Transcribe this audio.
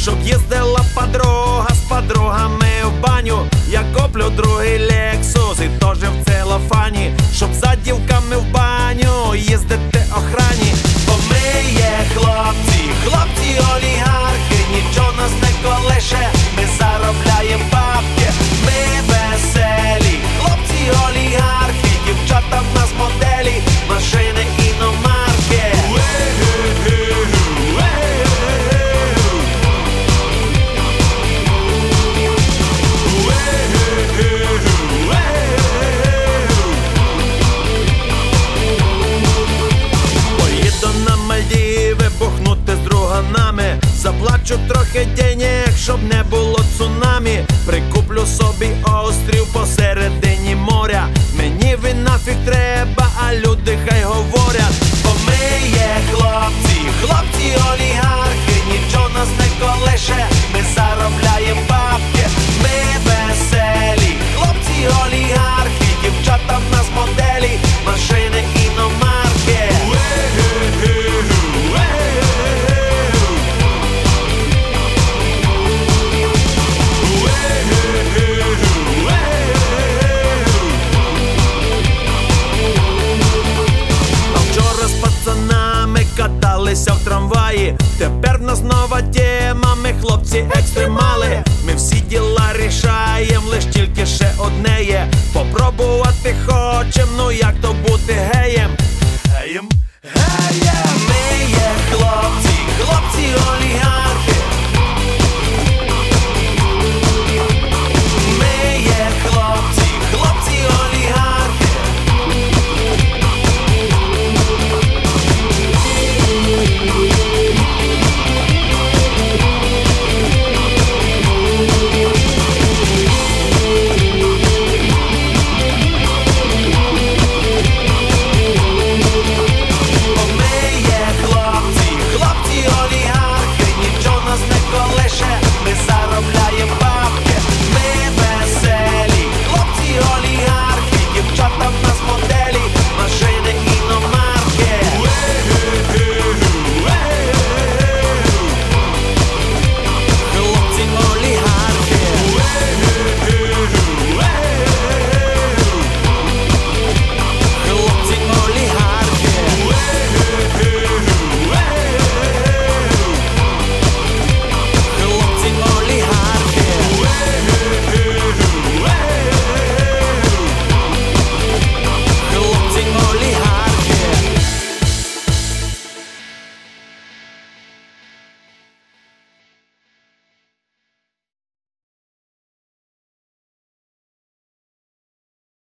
щоб їздила подруга з подругами в баню. Я куплю другий Lexus і теж в целофані, щоб за дівками в баню їздити охрані. Бо ми є хлопці, хлопці олігархи, нічого нас не колише, ми заробляємо бабки. Ми веселі, хлопці олігархи, дівчата в нас моделі, машини іномарки. Бухнути з друганами, заплачу трохи денег, щоб не було цунамі. Прикуплю собі острів посередині моря. Мені він нафіг треба, а люди хай говорять. Бо ми є хлопці, хлопці олігархи, нічого нас не колише, ми заробляємо бабки. Ми веселі, хлопці олігархи, дівчата в нас моделі, машини іномарки. Каталися в трамваї, тепер в нас нова тема, ми хлопці екстремали. Ми всі діла рішаєм, лиш тільки ще одне є. Попробувати хочем, ну як то бути геєм. Геєм, геєм. Ми є хлопці, хлопці олігархи.